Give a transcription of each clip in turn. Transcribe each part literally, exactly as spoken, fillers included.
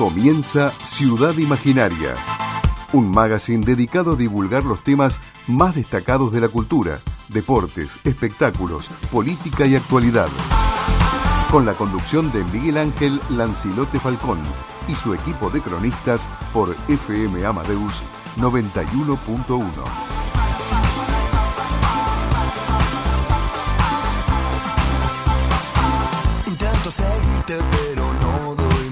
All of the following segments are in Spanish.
Comienza Ciudad Imaginaria, un magazine dedicado a divulgar los temas más destacados de la cultura, deportes, espectáculos, política y actualidad. Con la conducción de Miguel Ángel Lancilote Falcón y su equipo de cronistas por F M Amadeus noventa y uno punto uno. Intento seguirte pero no doy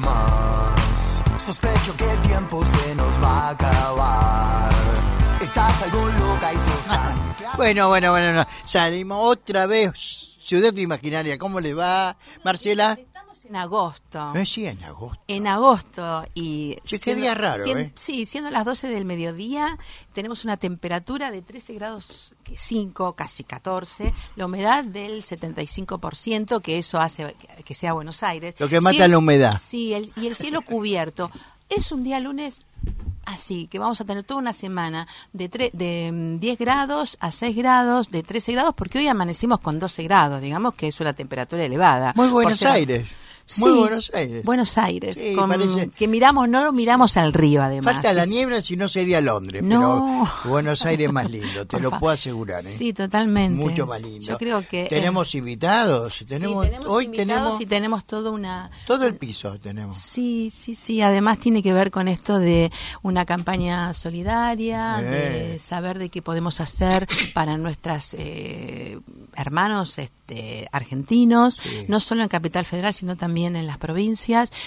más. Sospecho que el tiempo se nos va a acabar. Estás algo loca y sos tan clara. Bueno, bueno, bueno, no. Salimos otra vez. Ciudad Imaginaria, ¿cómo le va, Marcela? Estamos en agosto. Eh, sí, en agosto. En agosto. Y Sí, qué día raro, siendo, ¿eh? Sí, siendo las doce del mediodía, tenemos una temperatura de trece grados cinco, casi catorce, la humedad del setenta y cinco por ciento, que eso hace que, que sea Buenos Aires. Lo que mata Cielo- la humedad. Sí, el, y el cielo cubierto. Es un día lunes así, que vamos a tener toda una semana de, tre- de mm, diez grados a seis grados, de trece grados, porque hoy amanecimos con doce grados, digamos que es una temperatura elevada. Muy Por Buenos ser- Aires. Muy Sí, Buenos Aires. Buenos Aires, Sí, con- parece- que miramos, no miramos al río además. Falta la Es- niebla, si no sería Londres, No. pero Buenos Aires es más lindo, te Por lo fa- puedo asegurar. ¿eh? Sí, totalmente. Mucho más lindo. Yo creo que... Tenemos invitados, sí, tenemos, tenemos hoy invitados tenemos y tenemos toda una... todo el piso tenemos. Sí, sí, sí. Además tiene que ver con esto de una campaña solidaria, Eh. de saber de qué podemos hacer para nuestros eh, hermanos este, argentinos, Sí. no solo en Capital Federal, sino también en las provincias,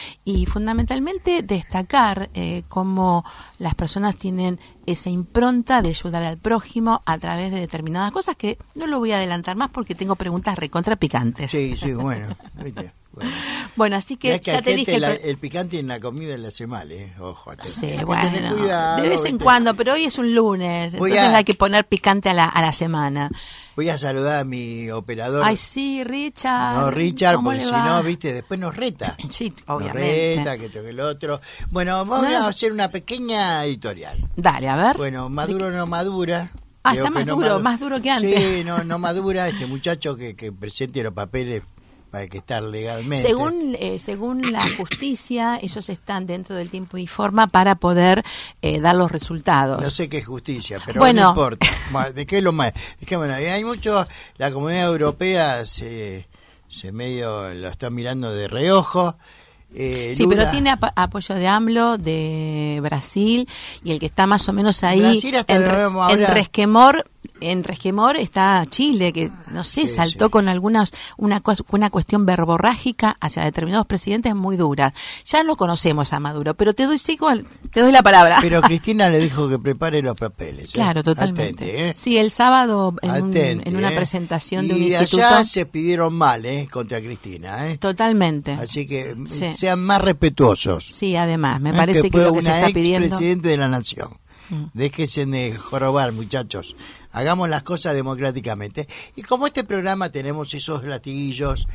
y fundamentalmente destacar eh, cómo las personas tienen esa impronta de ayudar al prójimo a través de determinadas cosas que no lo voy a adelantar más porque tengo preguntas recontra picantes. Sí, sí, bueno. viste, bueno. Bueno, así que Mirá que ya hay te gente, dije... el la- pro- el picante en la comida le hace mal, ¿eh? Ojo, hay que Sí, tener bueno, cuidado, de vez en ¿viste? cuando, pero hoy es un lunes, Voy entonces a- hay que poner picante a la, a la semana. Voy a saludar a mi operador. Ay, sí, Richard. No, Richard, ¿cómo porque le si va? no, viste, después nos reta. Sí, Nos obviamente. reta, que toque el otro. Bueno, vamos No, no, a hacer una pequeña editorial. Dale, a ver. Bueno, maduro no madura. Ah, Creo está que más no duro, madu- más duro que antes. Sí, no, no madura. Este muchacho que, que presente los papeles para que estar legalmente. Según eh, según la justicia, ellos están dentro del tiempo y forma para poder eh, dar los resultados. No sé qué es justicia, pero Bueno. no importa. Bueno, ¿de qué es lo más? Es que bueno, hay mucho, la comunidad europea se, se medio lo está mirando de reojo. Eh, Sí, Lula- pero tiene ap- apoyo de AMLO, de Brasil, y el que está más o menos ahí Brasil hasta en, lo re- vemos en ahora. resquemor, en resquemor está Chile, que no sé, Sí, saltó sí. con algunas una cos- una cuestión verborrágica hacia determinados presidentes muy dura. Ya lo conocemos a Maduro, pero te doy sí, con- te doy la palabra. Pero Cristina le dijo que prepare los papeles. ¿eh? Claro, totalmente. Atente, ¿eh? Sí, el sábado en, un- Atente, en una ¿eh? presentación y de un allá instituto. se pidieron mal, ¿eh? Contra Cristina, ¿eh? Totalmente. Así que mm, Sí. sean más respetuosos. Sí, además, me ¿eh? parece que, fue lo que se una está ex pidiendo. presidente de la nación. Mm. Déjense de jorobar, muchachos. Hagamos las cosas democráticamente. Y como este programa tenemos esos latiguillos,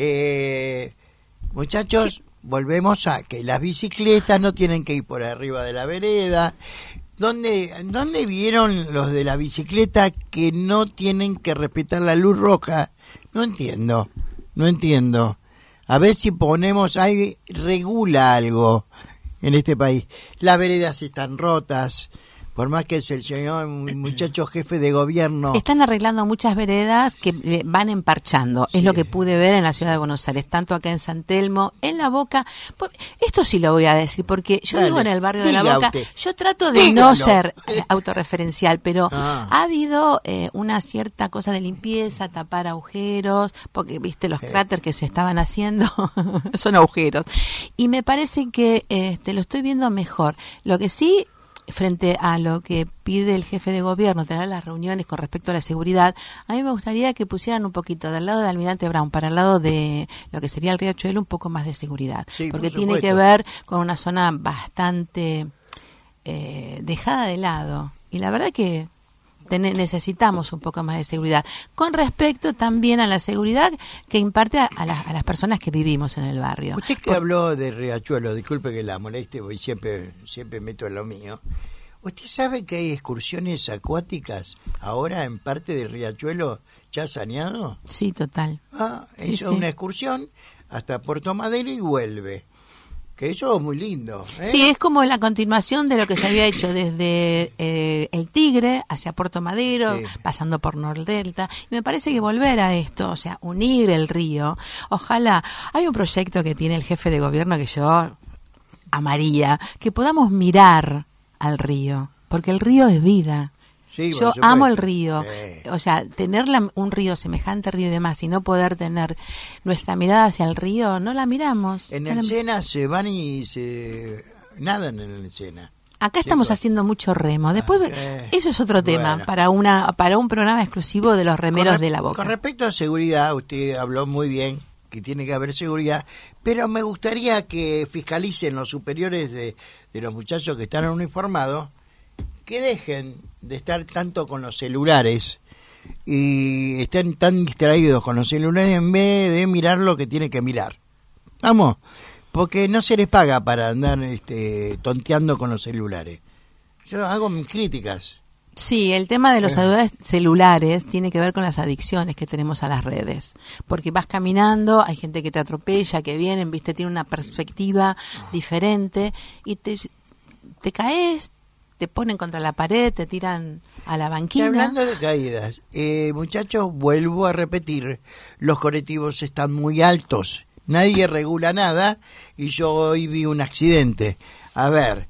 eh, muchachos, volvemos a que las bicicletas no tienen que ir por arriba de la vereda. ¿Dónde, ¿Dónde vieron los de la bicicleta que no tienen que respetar la luz roja? No entiendo, no entiendo. A ver si ponemos, ahí regula algo en este país. Las veredas están rotas, por más que es el señor muchacho jefe de gobierno. Están arreglando muchas veredas que eh, van emparchando. Es Sí. lo que pude ver en la ciudad de Buenos Aires, tanto acá en San Telmo, en La Boca. Pues, esto sí lo voy a decir, porque yo Dale, vivo en el barrio de La diga Boca. usted. Yo trato de Dígalo. no ser eh, autorreferencial, pero Ah. ha habido eh, una cierta cosa de limpieza, tapar agujeros, porque viste los Sí. cráteres que se estaban haciendo, son agujeros. Y me parece que este, lo estoy viendo mejor. Lo que sí, frente a lo que pide el jefe de gobierno, tener las reuniones con respecto a la seguridad, a mí me gustaría que pusieran un poquito del lado de Almirante Brown para el lado de lo que sería el Riachuelo un poco más de seguridad, Sí, porque por tiene supuesto. que ver con una zona bastante eh, dejada de lado, y la verdad que ten- necesitamos un poco más de seguridad, con respecto también a la seguridad que imparte a, a, las, a las personas que vivimos en el barrio. Usted que habló de Riachuelo, disculpe que la moleste, porque siempre, siempre meto en lo mío. ¿Usted sabe que hay excursiones acuáticas ahora en parte del Riachuelo ya saneado? Sí, total. Ah, Sí, es sí. una excursión hasta Puerto Madero y vuelve. Que eso es muy lindo. ¿eh? Sí, es como la continuación de lo que se había hecho desde eh, el Tigre hacia Puerto Madero, sí. pasando por Nordelta. Y me parece que volver a esto, o sea, unir el río. Ojalá, hay un proyecto que tiene el jefe de gobierno que yo amaría, que podamos mirar al río, porque el río es vida. Sí, yo amo el río, sí. o sea, tener la, un río semejante río y demás y no poder tener nuestra mirada hacia el río, no la miramos. En el Sena se van y se nadan en el Sena. Acá estamos Chicos. haciendo mucho remo. Después Okay. eso es otro tema Bueno. para una para un programa exclusivo de los remeros Con re- de la Boca. Con respecto a seguridad, usted habló muy bien que tiene que haber seguridad, pero me gustaría que fiscalicen los superiores de, de los muchachos que están uniformados, que dejen de estar tanto con los celulares y estén tan distraídos con los celulares en vez de mirar lo que tienen que mirar. Vamos, porque no se les paga para andar este, tonteando con los celulares. Yo hago mis críticas. Sí, el tema de los Sí. celulares, celulares tiene que ver con las adicciones que tenemos a las redes. Porque vas caminando, hay gente que te atropella, que vienen, viste, tiene una perspectiva diferente y te, te caes, te ponen contra la pared, te tiran a la Y banquina. hablando de caídas, eh, muchachos, vuelvo a repetir, los colectivos están muy altos, nadie regula nada y yo hoy vi un accidente. A ver,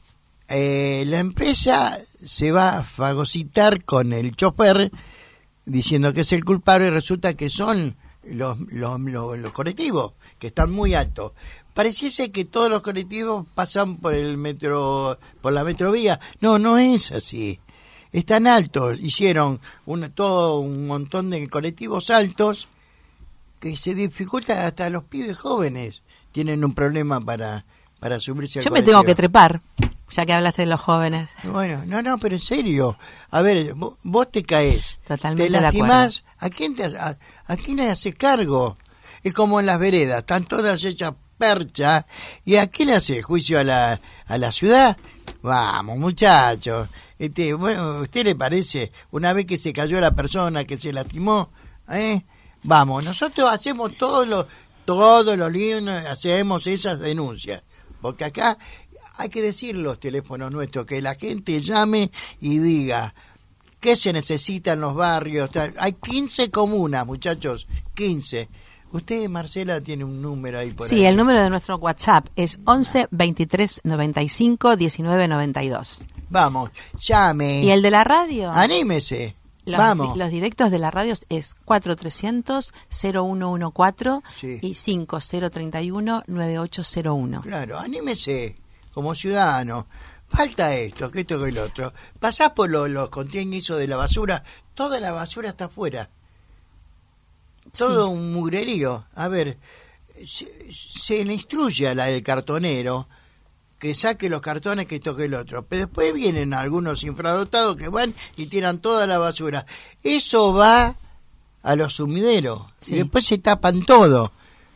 eh, la empresa se va a fagocitar con el chofer diciendo que es el culpable y resulta que son los, los, los, los colectivos que están muy altos. Pareciese que todos los colectivos pasan por el metro, por la metrovía. No, no es así. Están altos. Hicieron un, todo un montón de colectivos altos que se dificulta hasta los pibes jóvenes. Tienen un problema para, para subirse al Yo me colectivo. tengo que trepar, ya que hablaste de los jóvenes. Bueno, no, no, pero en serio. A ver, vos, vos te caes, Totalmente te de lastimás, ¿a quién, te, a, ¿a quién le haces cargo? Es como en las veredas, están todas hechas percha, ¿y a quién le hace juicio a la, a la ciudad? Vamos, muchachos. Este, bueno, ¿a usted le parece una vez que se cayó la persona, que se lastimó? ¿Eh? Vamos, nosotros hacemos todos los todos los líos, hacemos esas denuncias, porque acá hay que decir los teléfonos nuestros, que la gente llame y diga qué se necesita en los barrios. Hay quince comunas, muchachos, quince. Usted, Marcela, tiene un número ahí por Sí, ahí. Sí, el número de nuestro WhatsApp es once veintitrés noventa y cinco diecinueve noventa y dos. Vamos, llame. ¿Y el de la radio? Anímese. Los, Vamos. los directos de la radio es cuatro trescientos cero uno catorce Sí. y cinco cero treinta y uno nueve ocho cero uno. Claro, anímese como ciudadano. Falta esto, que esto, que el otro. Pasás por lo- los contenedores de la basura, toda la basura está afuera. Todo Sí. un mugrerío. A ver, se, se le instruye a la del cartonero que saque los cartones, que esto, que el otro. Pero después vienen algunos infradotados que van y tiran toda la basura. Eso va a los sumideros. Sí. Y después se tapan todo.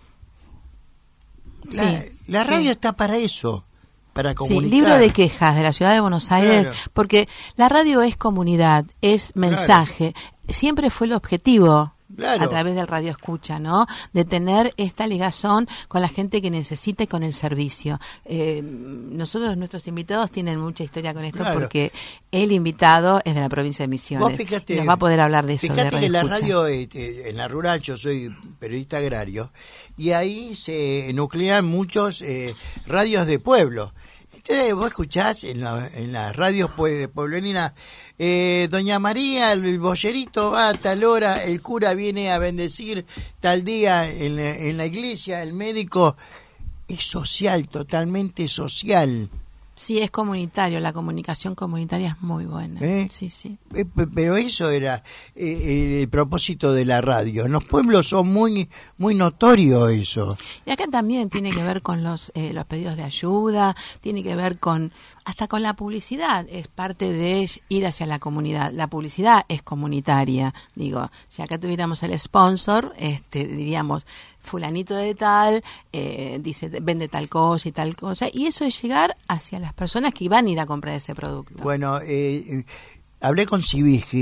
La, Sí, la sí. radio está para eso, para Sí, comunicar. libro de quejas de la ciudad de Buenos Aires, Claro. porque la radio es comunidad, es mensaje, siempre fue el objetivo. Claro. A través del radio escucha, ¿no? De tener esta ligazón con la gente que necesita y con el servicio. Eh, nosotros, nuestros invitados tienen mucha historia con esto Claro. porque el invitado es de la provincia de Misiones. Vos fíjate, y nos va a poder hablar de eso. Fíjate de radio que la escucha. radio, este, en la rural, yo soy periodista agrario, y ahí se nuclean muchos eh, radios de pueblo. Entonces vos escuchás en, la, en las radios pue- de pueblerinas, eh, Doña María, el bollerito va a tal hora, el cura viene a bendecir tal día en la, en la iglesia, el médico. Es social, totalmente social. Sí, es comunitario, la comunicación comunitaria es muy buena. ¿Eh? Sí, sí. Eh, pe- Pero eso era eh, el propósito de la radio. En los pueblos son muy muy notorio eso. Y acá también tiene que ver con los eh, los pedidos de ayuda, tiene que ver con hasta con la publicidad, es parte de ir hacia la comunidad. La publicidad es comunitaria, digo, si acá tuviéramos el sponsor, este diríamos fulanito de tal, eh, dice vende tal cosa y tal cosa, y eso es llegar hacia las personas que van a ir a comprar ese producto. Bueno, eh, eh, hablé con Civigi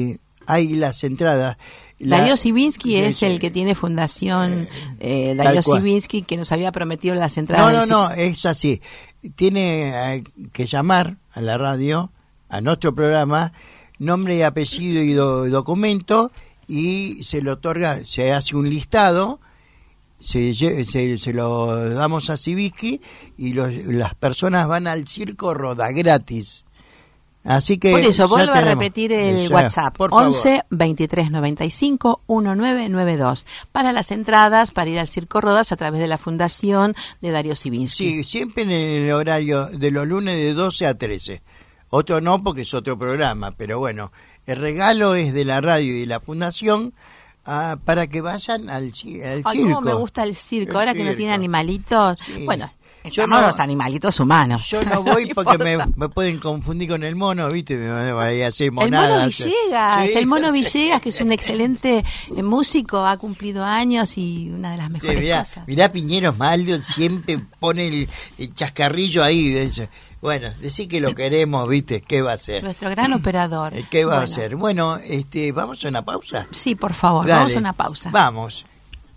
hay las entradas. La, Darío Sivinsky sí, es sí. el que tiene fundación eh, Tal Darío cual. Sivinsky, que nos había prometido las entradas. No, no, del no, es así. Tiene eh, que llamar a la radio, a nuestro programa, nombre y apellido y do- documento, y se le otorga, se hace un listado, se, lle- se, se lo damos a Sivinsky y los, las personas van al circo Roda gratis. Así que Por eso, ya vuelvo a tenemos. repetir el Ya, WhatsApp, por favor. once veintitrés noventa y cinco diecinueve noventa y dos, para las entradas, para ir al Circo Rodas a través de la fundación de Darío Sivinsky. Sí, siempre en el horario de los lunes de doce a trece. Otro no, porque es otro programa, pero bueno, el regalo es de la radio y de la fundación ah, para que vayan al, ci- al Ay, circo. cómo me gusta el circo, El ahora que no circo. tiene animalitos. Sí. Bueno, Yo estamos no- los animalitos humanos. Yo no voy porque me, importa. me pueden confundir con el mono, ¿viste? Me van a hacer El monadas. mono Villegas, Sí, el mono sí. Villegas, que es un excelente eh, músico, ha cumplido años y una de las Sí, mejores mirá, cosas. mirá Piñero Maldo, siempre pone el, el chascarrillo ahí. de eso. Bueno, decir que lo queremos, ¿viste? ¿Qué va a hacer? Nuestro gran operador. Eh, ¿Qué va a Bueno, hacer? Bueno, este, ¿vamos a una pausa? Sí, por favor, Dale. vamos a una pausa. Vamos.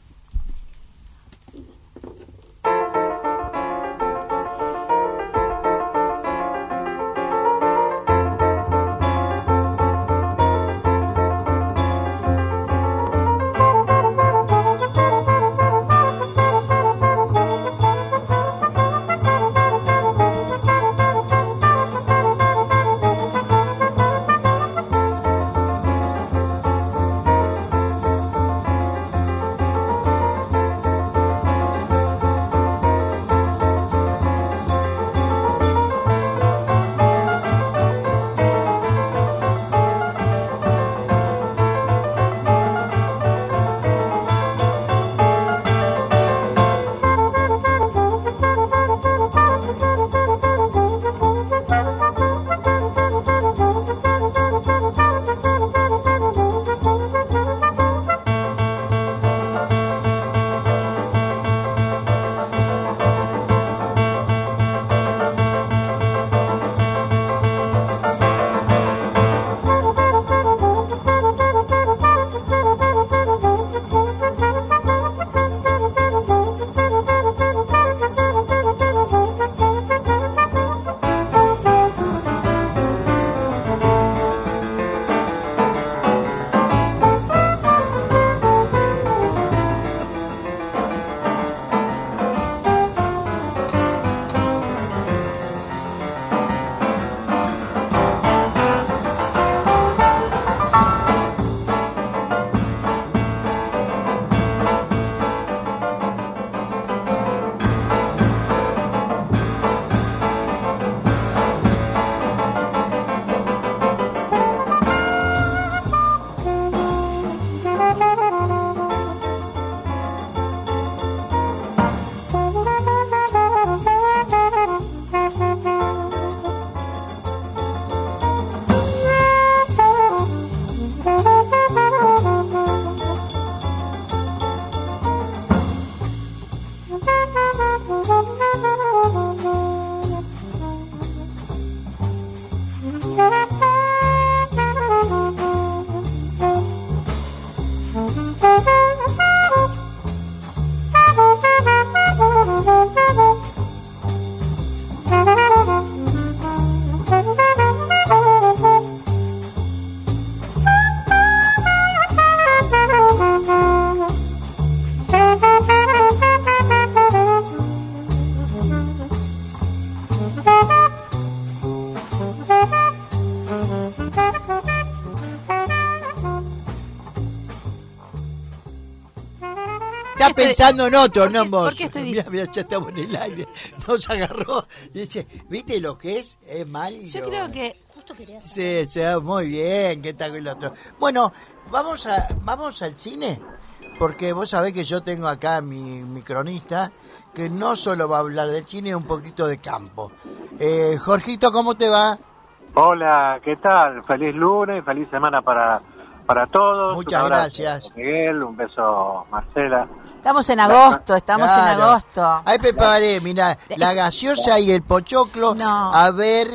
Está pensando en otro, no en vos. ¿Por qué estoy Mirá, mirá, ya estamos en el aire. Nos agarró. Dice, ¿viste lo que es? Es mal. Yo creo que justo quería Sí, sí, muy bien, ¿qué tal con el otro? Bueno, vamos a vamos al cine, porque vos sabés que yo tengo acá mi, mi cronista, que no solo va a hablar del cine, un poquito de campo. Eh, Jorgito, ¿cómo te va? Hola, ¿qué tal? Feliz lunes, feliz semana para, para todos. Muchas Un abrazo, gracias. Miguel, un beso, Marcela. Estamos en agosto, estamos Claro. en agosto. Ahí preparé, mirá, la gaseosa y el pochoclo. No. A ver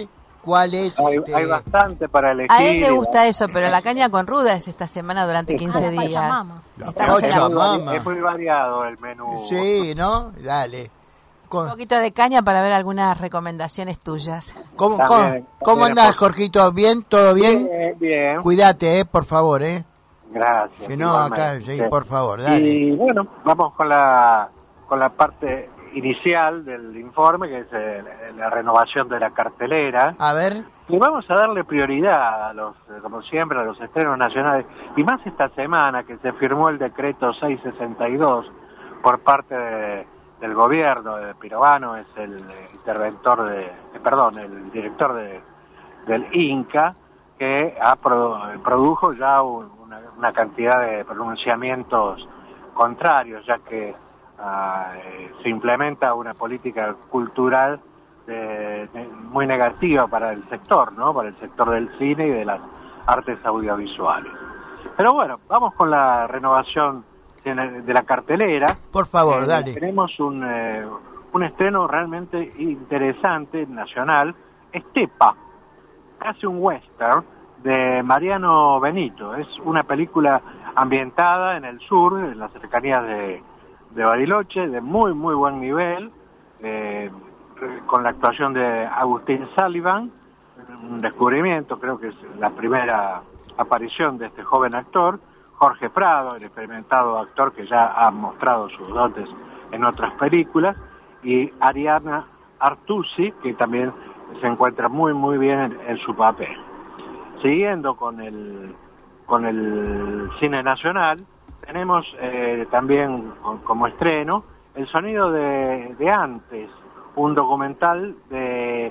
¿Cuál es? Hay, este... hay bastante para elegir. A él le gusta eso, pero la caña con ruda es esta semana durante quince Ah, la días. Pachamama. La Estamos en la- Pachamama. Es muy variado el menú. Sí, ¿no? Dale. Un poquito de caña para ver algunas recomendaciones tuyas. ¿Cómo, También, cómo, también cómo andás, por- Jorgito? ¿Bien? ¿Todo bien? Bien, bien. Cuídate, eh, por favor, ¿eh? Gracias. Que no, igualmente. acá, sí, por favor, dale. Y bueno, vamos con la con la parte inicial del informe, que es eh, la renovación de la cartelera. A ver, Y vamos a darle prioridad a los, eh, como siempre, a los estrenos nacionales. Y más esta semana que se firmó el decreto seiscientos sesenta y dos por parte de- del gobierno de Pirovano, es el eh, interventor de, eh, perdón, el director de, del Inca, que ha produ- produjo ya un- una, una cantidad de pronunciamientos contrarios, ya que ah, eh, se implementa una política cultural de- de- muy negativa para el sector, ¿no? Para el sector del cine y de las artes audiovisuales. Pero bueno, vamos con la renovación de la, de la cartelera. por favor, Eh, dale. Tenemos un, eh, un estreno realmente interesante, nacional, Estepa, casi un western, de Mariano Benito. Es una película ambientada en el sur, en las cercanías de, de Bariloche, de muy, muy buen nivel, eh, con la actuación de Agustín Sullivan, un descubrimiento, creo que es la primera aparición de este joven actor. Jorge Prado, el experimentado actor que ya ha mostrado sus dotes en otras películas, y Ariana Artusi, que también se encuentra muy muy bien en, en su papel. Siguiendo con el con el cine nacional, tenemos eh, también con- como estreno El sonido de, de antes, un documental de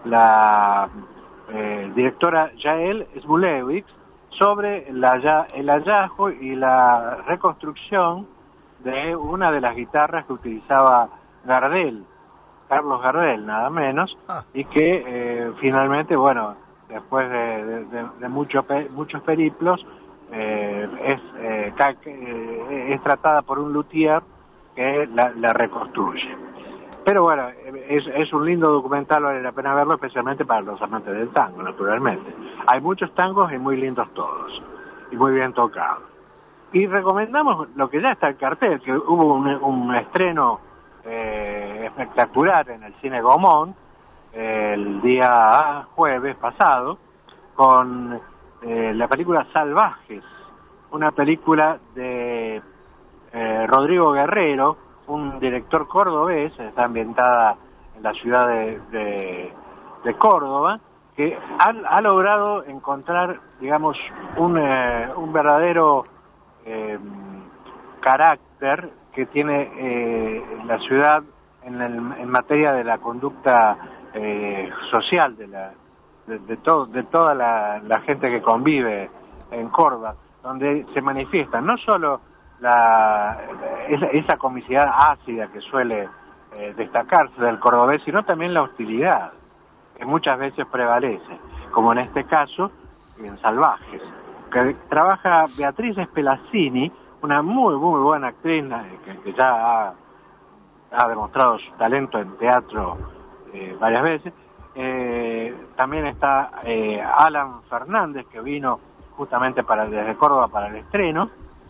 la eh, directora Yael Smulewicz sobre la, ya- el hallazgo y la reconstrucción de una de las guitarras que utilizaba Gardel, Carlos Gardel, nada menos, Ah. y que eh, finalmente, bueno, después de, de- de- de mucho pe- muchos periplos, eh, es, eh, ca- eh, es tratada por un luthier que la, la reconstruye. Pero bueno, es, es un lindo documental, vale la pena verlo, especialmente para los amantes del tango, naturalmente. Hay muchos tangos y muy lindos todos, y muy bien tocados. Y recomendamos lo que ya está en cartel, que hubo un, un estreno eh, espectacular en el Cine Gaumont, eh, el día jueves pasado, con eh, la película Salvajes, una película de eh, Rodrigo Guerrero, un director cordobés, está ambientada en la ciudad de, de, de Córdoba, que ha, ha logrado encontrar, digamos, un, eh, un verdadero eh, carácter que tiene eh, la ciudad en, el, en materia de la conducta eh, social de la de, de, todo, de toda la, la gente que convive en Córdoba, donde se manifiesta no solo la esa, esa comicidad ácida que suele eh, destacarse del cordobés, sino también la hostilidad que muchas veces prevalece, como en este caso en Salvajes, que trabaja Beatriz Spelazzini, una muy muy buena actriz que, que ya ha, ha demostrado su talento en teatro eh, varias veces. Eh, también está eh, Alan Fernández, que vino justamente para desde Córdoba para el estreno,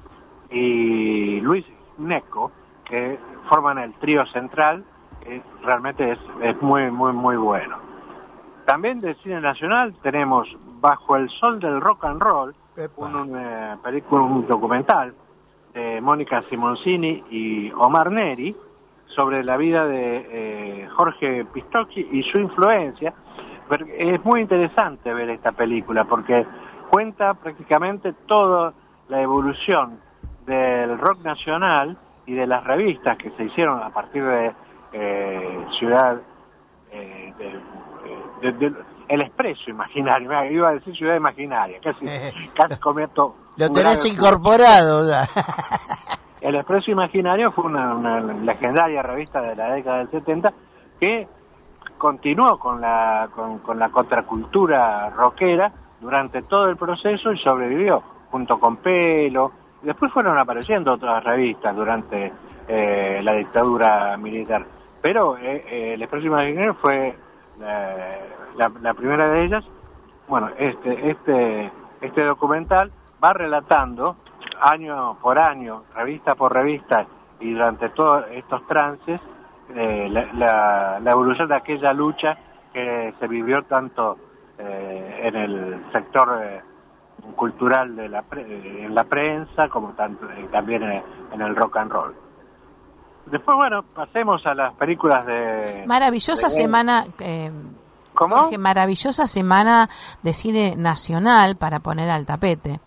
y Luis Neco, que forman el trío central, que realmente es, es muy muy muy bueno. También del cine nacional tenemos Bajo el sol del rock and roll, un, un, eh, película, un documental de Mónica Simoncini y Omar Neri sobre la vida de eh, Jorge Pistocchi y su influencia. Pero es muy interesante ver esta película porque cuenta prácticamente toda la evolución del rock nacional y de las revistas que se hicieron a partir de eh, Ciudad eh, de, de, de, El Expreso Imaginario, iba a decir Ciudad Imaginaria, casi, casi cometo lo tenés incorporado ya. El Expreso Imaginario fue una, una legendaria revista de la década del setenta que continuó con la con, con la contracultura rockera durante todo el proceso y sobrevivió junto con Pelo. Después fueron apareciendo otras revistas durante eh, la dictadura militar, pero eh, eh, el Expreso Imaginario fue la, la, la primera de ellas, bueno, este, este, este documental va relatando año por año, revista por revista, y durante todos estos trances, eh, la, la, la evolución de aquella lucha que se vivió tanto eh, en el sector eh, cultural de la pre, en la prensa, como tanto eh, también en, en el rock and roll. Después, bueno, pasemos a las películas de... Maravillosa de... semana... Eh... ¿Cómo? Jorge, maravillosa semana de cine nacional para poner al tapete.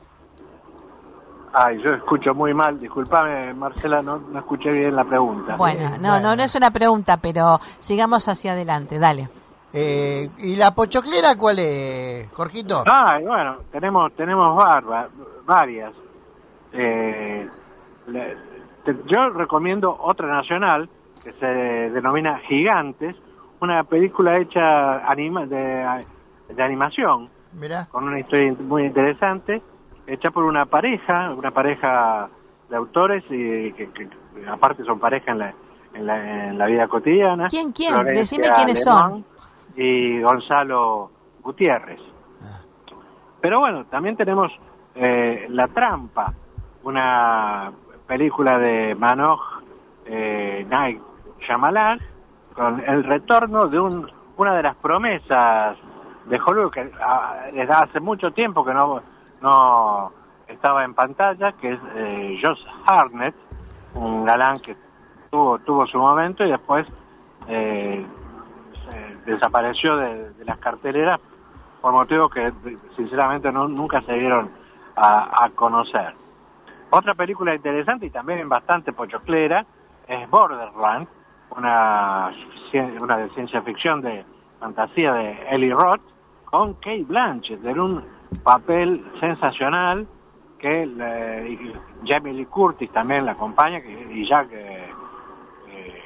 Ay, yo escucho muy mal, discúlpame, Marcela, no, no escuché bien la pregunta. Bueno, Eh, no, bueno. no, no es una pregunta, pero sigamos hacia adelante, dale. Eh, ¿Y la pochoclera cuál es, Jorgito? Ay, bueno, tenemos tenemos barba, varias. Eh, le, te, yo recomiendo otra nacional que se denomina Gigantes, una película hecha anima, de, de animación, Mirá. con una historia muy interesante, hecha por una pareja, una pareja de autores y que, que, que aparte son pareja en la, en la, en la vida cotidiana. ¿Quién, quién? Florencia Decime quiénes Alemán son. Y Gonzalo Gutiérrez. Pero bueno, también tenemos eh, La Trampa, una película de Manoj eh, Night Shyamalan, con el retorno de un, una de las promesas de Hollywood que a, desde hace mucho tiempo que no no estaba en pantalla, que es eh, Josh Hartnett, un galán que tuvo tuvo su momento y después eh, se desapareció de, de las carteleras por motivos que sinceramente no, nunca se dieron a, a conocer. Otra película interesante y también bastante pochoclera es Borderland, una, una de ciencia ficción de fantasía de Eli Roth, con Cate Blanchett en un papel sensacional que le, y Jamie Lee Curtis también la acompaña que, y Jack eh, eh,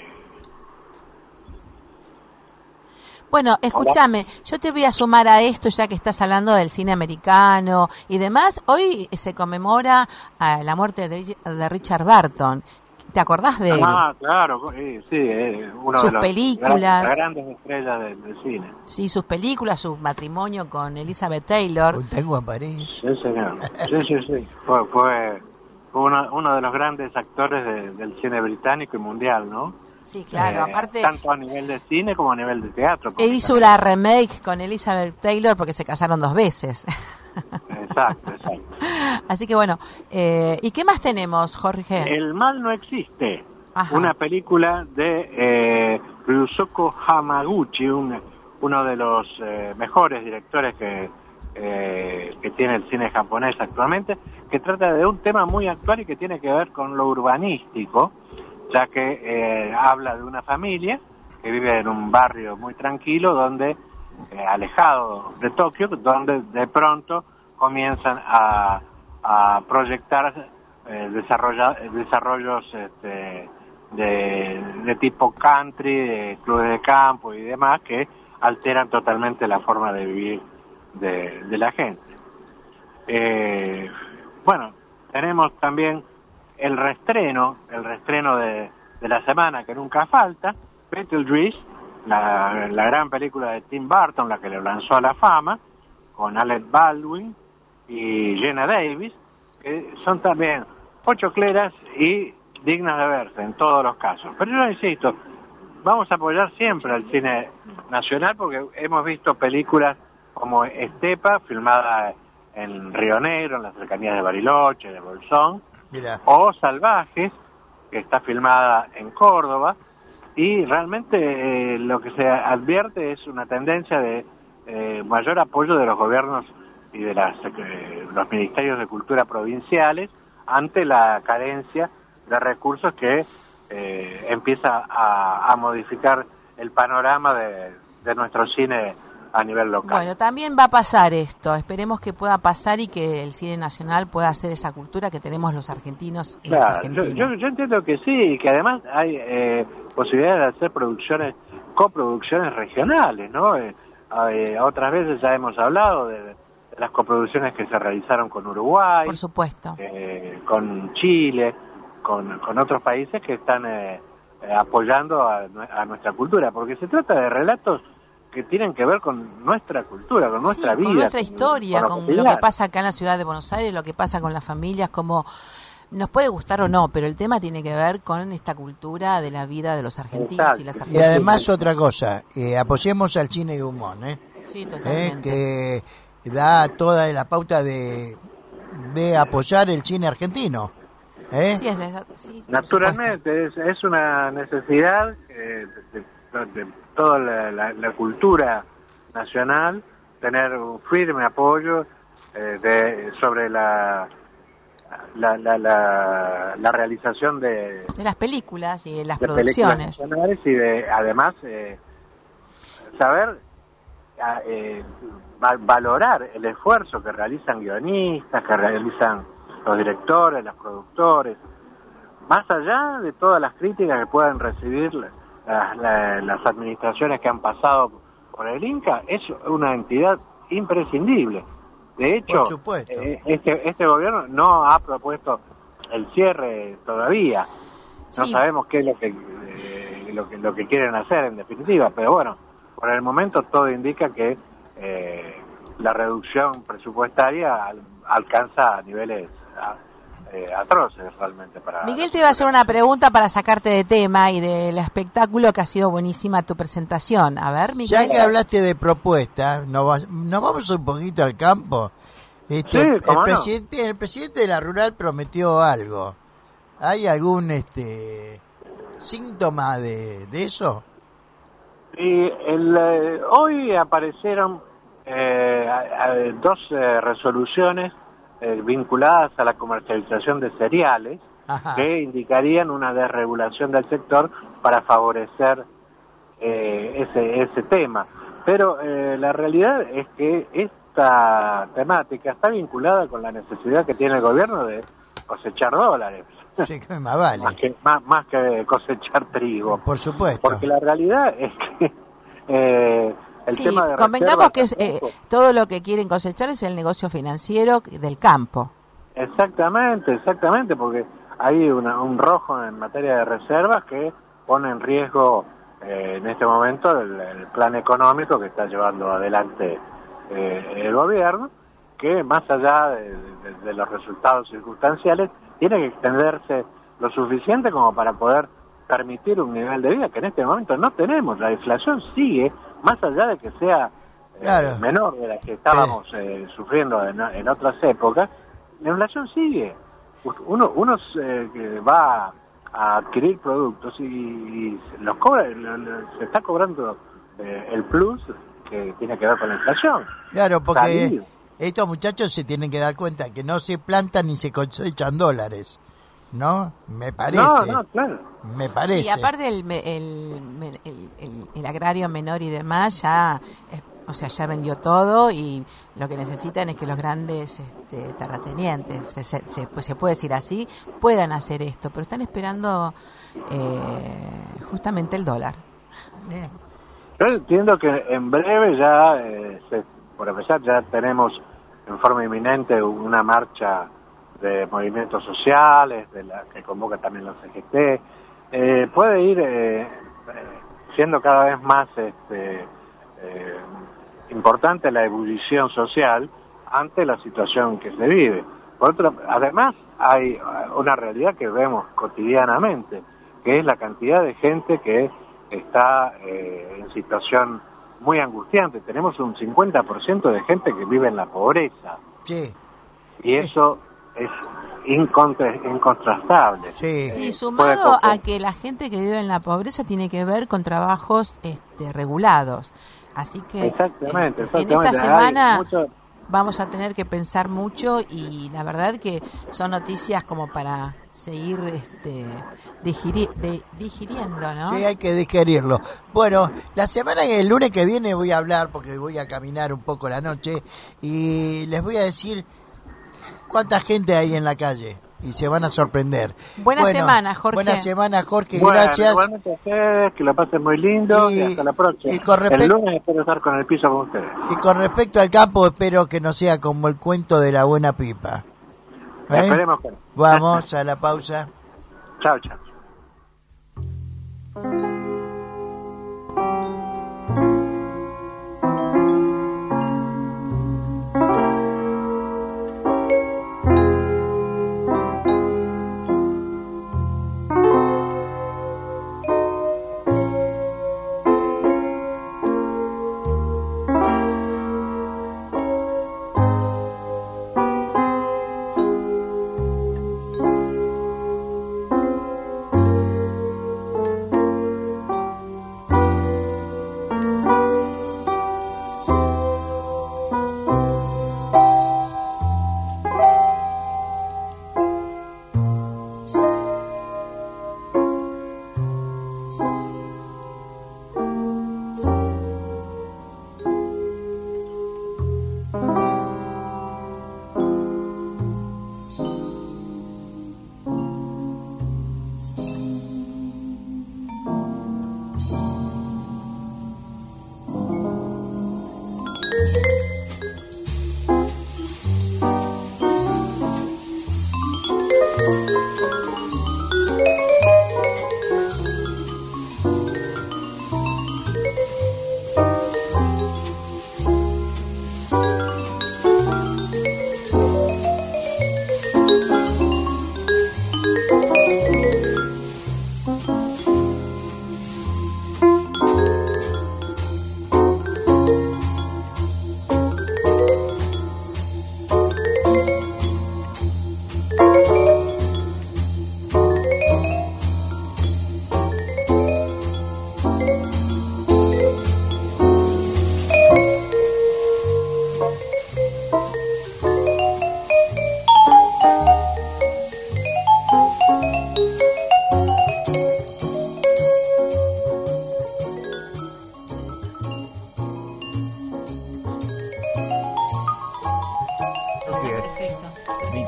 Bueno, escúchame, yo te voy a sumar a esto ya que estás hablando del cine americano y demás. Hoy se conmemora a la muerte de, de Richard Burton. ¿Te acordás de él? Ah, claro, sí, sí eh, uno Sus de los películas. Grandes, grandes estrellas del, del cine. Sí, sus películas, su matrimonio con Elizabeth Taylor. Un tango a París. Sí, señor. Sí, sí, sí. Fue, fue uno, uno de los grandes actores de, del cine británico y mundial, ¿no? Sí, claro, Eh, aparte tanto a nivel de cine como a nivel de teatro. él hizo la remake con Elizabeth Taylor porque se casaron dos veces. Exacto, exacto. Así que bueno, eh, ¿y qué más tenemos, Jorge? El mal no existe. Ajá. Una película de eh, Ryusuke Hamaguchi, un, uno de los eh, mejores directores que, eh, que tiene el cine japonés actualmente, que trata de un tema muy actual y que tiene que ver con lo urbanístico, ya que eh, habla de una familia que vive en un barrio muy tranquilo, donde eh, alejado de Tokio, donde de pronto comienzan a, a proyectar eh, desarrolla, desarrollos este, de, de tipo country, de clubes de campo y demás, que alteran totalmente la forma de vivir de, de la gente. Eh, bueno, tenemos también el reestreno, el reestreno de, de la semana que nunca falta, Beetlejuice, la, la gran película de Tim Burton, la que le lanzó a la fama, con Alec Baldwin y Jenna Davis, que son también pochocleras y dignas de verse en todos los casos. Pero yo insisto, vamos a apoyar siempre al cine nacional porque hemos visto películas como Estepa, filmada en Río Negro, en las cercanías de Bariloche, de Bolsón, Mira. o Salvajes, que está filmada en Córdoba, y realmente eh, lo que se advierte es una tendencia de eh, mayor apoyo de los gobiernos y de las, eh, los ministerios de cultura provinciales ante la carencia de recursos que eh, empieza a, a modificar el panorama de, de nuestro cine a nivel local. Bueno, también va a pasar esto. Esperemos que pueda pasar y que el cine nacional pueda hacer esa cultura que tenemos los argentinos y las Claro, yo, argentinas. yo, yo entiendo que sí, y que además hay eh, posibilidades de hacer producciones, coproducciones regionales, ¿no? Eh, eh, otras veces ya hemos hablado de, de las coproducciones que se realizaron con Uruguay, Por supuesto. eh, con Chile, con, con otros países que están eh, eh, apoyando a, a nuestra cultura, porque se trata de relatos que tienen que ver con nuestra cultura, con nuestra sí, vida. con nuestra historia, con, con con lo que pasa acá en la ciudad de Buenos Aires, lo que pasa con las familias, como nos puede gustar o no, pero el tema tiene que ver con esta cultura de la vida de los argentinos Exacto. y las Y argentinas. además otra cosa, eh, apoyemos al cine de humor, ¿eh? Sí, Eh, totalmente. que da toda la pauta de, de apoyar el cine argentino. ¿eh? Sí, es, es- sí, por Naturalmente, es, es una necesidad eh, de, de- de toda la, la- la cultura nacional tener un firme apoyo eh, de sobre la la, la, la, la realización de, supuesto. De las películas y de las de películas producciones. nacionales y de además eh, saber a- eh, va- valorar el esfuerzo que realizan guionistas, que realizan los directores, los productores, más allá de todas las críticas que puedan recibir la- la- las administraciones que han pasado por el Inca, es una entidad imprescindible. De hecho, Por supuesto. eh, este, este gobierno no ha propuesto el cierre todavía. No Sí. sabemos qué es lo que, eh, lo que lo que quieren hacer en definitiva, pero bueno, por el momento todo indica que eh, la reducción presupuestaria al- alcanza niveles a- eh, atroces realmente para Miguel, te iba a hacer una pregunta para sacarte de tema y del espectáculo, que ha sido buenísima tu presentación. A ver, Miguel. Ya que hablaste de propuestas, nos, va- nos vamos un poquito al campo. Este, Sí, el cómo no. presidente, el presidente de la Rural prometió algo. ¿Hay algún este síntoma de, de eso? Y el, eh, hoy aparecieron eh, a- a- dos eh, resoluciones eh, vinculadas a la comercialización de cereales Ajá. que indicarían una desregulación del sector para favorecer eh, ese, ese tema. Pero eh, la realidad es que esta temática está vinculada con la necesidad que tiene el gobierno de cosechar dólares. Sí, que más vale. Más que, más, más que cosechar trigo. Por supuesto. Porque la realidad es que eh, el Sí, tema de convengamos reservas que es, eh, tampoco- todo lo que quieren cosechar es el negocio financiero del campo. Exactamente, exactamente, porque hay una- un rojo en materia de reservas que pone en riesgo eh, en este momento el, el plan económico que está llevando adelante eh, el gobierno, que más allá de, de- de los resultados circunstanciales, tiene que extenderse lo suficiente como para poder permitir un nivel de vida que en este momento no tenemos. La inflación sigue, más allá de que sea eh, Claro. menor de la que estábamos eh, sufriendo en, en otras épocas, la inflación sigue. Uno, uno se, que va a adquirir productos y, y se los cobra, lo- lo- se está cobrando eh, el plus que tiene que ver con la inflación. Claro, porque Salir. estos muchachos se tienen que dar cuenta que no se plantan ni se cosechan dólares, ¿no? Me parece. No, no, claro. Me parece. Y aparte el, me- el, me- el, el- el agrario menor y demás ya, eh, o sea, ya vendió todo, y lo que necesitan es que los grandes este, terratenientes, se, se, se- pues se puede decir así, puedan hacer esto, pero están esperando eh, justamente el dólar. Eh, Yo entiendo que en breve ya, eh, se- por empezar, ya tenemos en forma inminente una marcha de movimientos sociales, de la que convoca también la C G T. Eh, puede ir eh, eh, siendo cada vez más este, eh, importante la ebullición social ante la situación que se vive. Por otro, además, hay una realidad que vemos cotidianamente, que es la cantidad de gente que está eh, en situación muy angustiante. Tenemos un cincuenta por ciento de gente que vive en la pobreza, sí, y eso es incontra- incontrastable. sí. Sí, puede sumado coger- a que la gente que vive en la pobreza tiene que ver con trabajos este, regulados. Así que Exactamente, este, en exactamente. esta Hay semana mucho- vamos a tener que pensar mucho, y la verdad que son noticias como para seguir este, digiri- de- digiriendo, ¿no? Sí, hay que digerirlo. Bueno, la semana, el lunes que viene voy a hablar, porque voy a caminar un poco la noche, y les voy a decir cuánta gente hay en la calle, y se van a sorprender. Buena Bueno, semana, Jorge. Buena semana, Jorge, Bueno, gracias. igualmente a ustedes, que lo pasen muy lindo y, Y- hasta la próxima. y con respect- El lunes espero estar con el piso con ustedes. Y con respecto al campo, espero que no sea como el cuento de la buena pipa. ¿Eh? Esperemos que no. Vamos a la pausa. Chao, chao.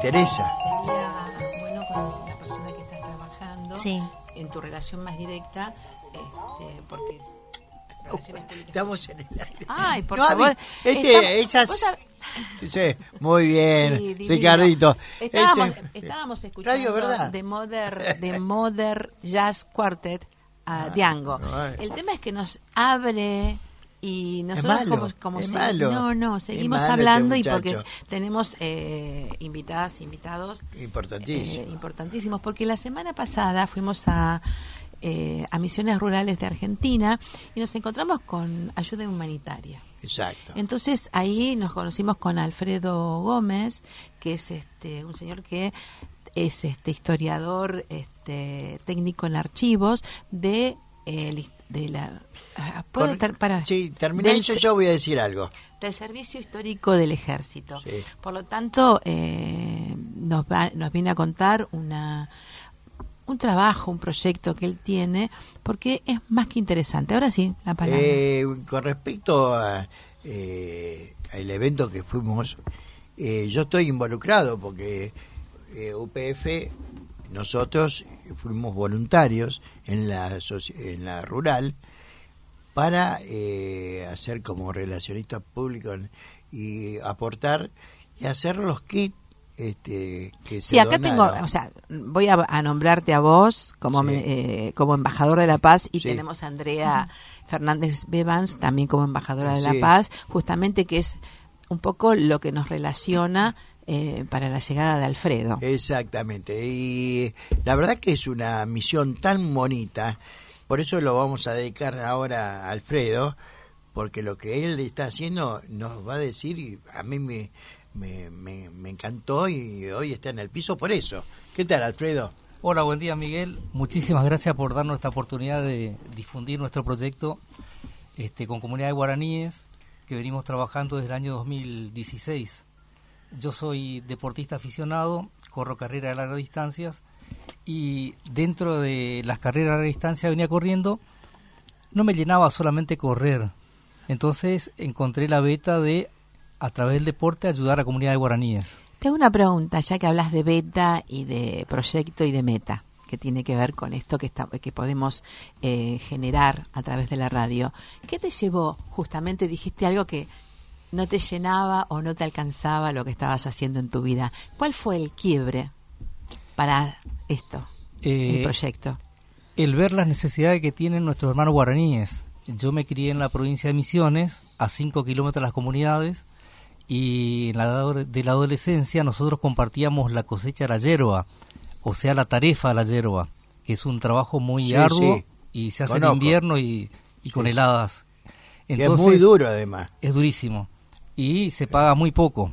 Teresa. Sería bueno con la persona que está trabajando Sí. en tu relación más directa, este, porque relaciones públicas. Estamos en el aire. Ay, por No, favor. este, Estamos- esas... vos sab- Sí, muy bien, Sí, divino. Ricardito. Estábamos, Ese- estábamos escuchando Radio Verdad. de Modern, de Modern Jazz Quartet a Diango. ay. El tema es que nos abre y nosotros malo, como, como es se- malo. no, no, Es seguimos malo este hablando y muchacho. porque tenemos eh, invitadas, invitados Importantísimo. eh, importantísimos, porque la semana pasada fuimos a eh, a misiones rurales de Argentina y nos encontramos con ayuda humanitaria. Exacto. Entonces ahí nos conocimos con Alfredo Gómez, que es este un señor que es este historiador, este técnico en archivos de eh, de la ah, ¿puedo Con- ter- para Sí, termina del eso, se- yo voy a decir algo. del Servicio Histórico del Ejército. Sí. Por lo tanto, eh, nos va, nos viene a contar una un trabajo, un proyecto que él tiene, porque es más que interesante. Ahora sí, la palabra. Eh, con respecto a, eh, al evento que fuimos, eh, yo estoy involucrado porque eh, U P F, nosotros fuimos voluntarios en la, soci- en la rural para eh, hacer como relacionista público y aportar y hacer los kits este, que Sí, se acá tengo, donaron. o sea, voy a, a nombrarte a vos como Sí. me- eh, como embajador de la paz y Sí. tenemos a Andrea Fernández Bevans también como embajadora de la Sí. paz, justamente que es un poco lo que nos relaciona eh, para la llegada de Alfredo. Exactamente, y la verdad que es una misión tan bonita, por eso lo vamos a dedicar ahora a Alfredo, porque lo que él está haciendo nos va a decir, y a mí me, me, me, me encantó y hoy está en el piso por eso. ¿Qué tal, Alfredo? Hola, buen día, Miguel. Muchísimas gracias por darnos esta oportunidad de difundir nuestro proyecto este, con comunidades guaraníes que venimos trabajando desde el año dos mil dieciséis. Yo soy deportista aficionado, corro carreras de largas distancias y dentro de las carreras de larga distancia venía corriendo, no me llenaba solamente correr. Entonces encontré la beta de, a través del deporte, ayudar a comunidades guaraníes. Tengo una pregunta, ya que hablas de beta y de proyecto y de meta, que tiene que ver con esto que, está, que podemos eh, generar a través de la radio. ¿Qué te llevó? Justamente dijiste algo que no te llenaba o no te alcanzaba lo que estabas haciendo en tu vida. ¿Cuál fue el quiebre para esto, Eh, el proyecto? El ver las necesidades que tienen nuestros hermanos guaraníes. Yo me crié en la provincia de Misiones, a cinco kilómetros de las comunidades, y en la edad de la adolescencia nosotros compartíamos la cosecha de la yerba, o sea, la tarefa de la yerba, que es un trabajo muy Sí, arduo sí. y se hace Conozco. en invierno y, y con Sí. heladas. Que es muy duro además. Es durísimo y se paga muy poco.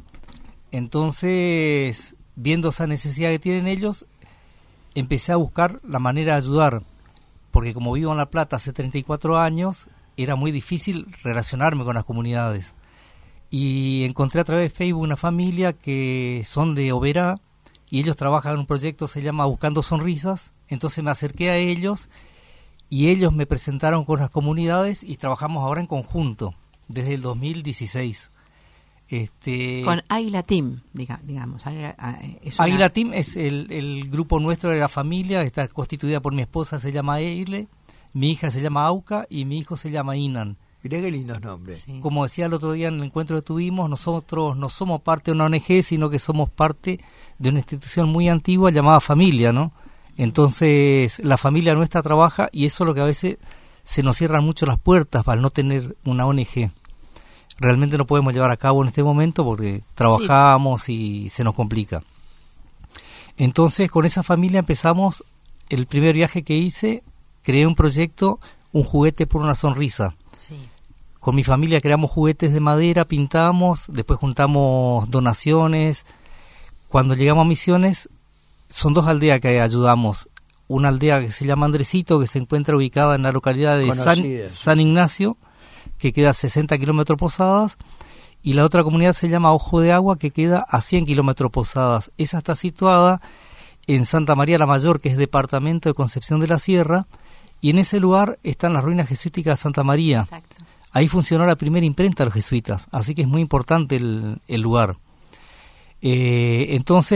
Entonces, viendo esa necesidad que tienen ellos, empecé a buscar la manera de ayudar, porque como vivo en La Plata hace treinta y cuatro años, era muy difícil relacionarme con las comunidades. Y encontré a través de Facebook una familia que son de Oberá y ellos trabajan en un proyecto que se llama Buscando Sonrisas. Entonces me acerqué a ellos y ellos me presentaron con las comunidades y trabajamos ahora en conjunto desde el dos mil dieciséis. Este, Con Águila Team, diga, digamos. Águila, ah, es una- Águila Team es el, el grupo nuestro de la familia, está constituida por mi esposa, se llama Eile, mi hija se llama Auca y mi hijo se llama Inan. Mirá qué lindos nombres. Sí. Como decía el otro día en el encuentro que tuvimos, nosotros no somos parte de una O N G, sino que somos parte de una institución muy antigua llamada familia, ¿no? Entonces, la familia nuestra trabaja y eso es lo que a veces se nos cierran mucho las puertas al no tener una O N G. Realmente no podemos llevar a cabo en este momento porque trabajamos y se nos complica. Entonces, con esa familia empezamos el primer viaje que hice, creé un proyecto, un juguete por una sonrisa. Sí. Con mi familia creamos juguetes de madera, pintamos, después juntamos donaciones. Cuando llegamos a Misiones, son dos aldeas que ayudamos. Una aldea que se llama Andresito, que se encuentra ubicada en la localidad de San, Conocida, sí. San Ignacio, que queda a sesenta kilómetros Posadas, y la otra comunidad se llama Ojo de Agua, que queda a cien kilómetros Posadas. Esa está situada en Santa María la Mayor, que es departamento de Concepción de la Sierra, y en ese lugar están las ruinas jesuíticas de Santa María. Exacto. Ahí funcionó la primera imprenta de los jesuitas, así que es muy importante el, el lugar. Eh, entonces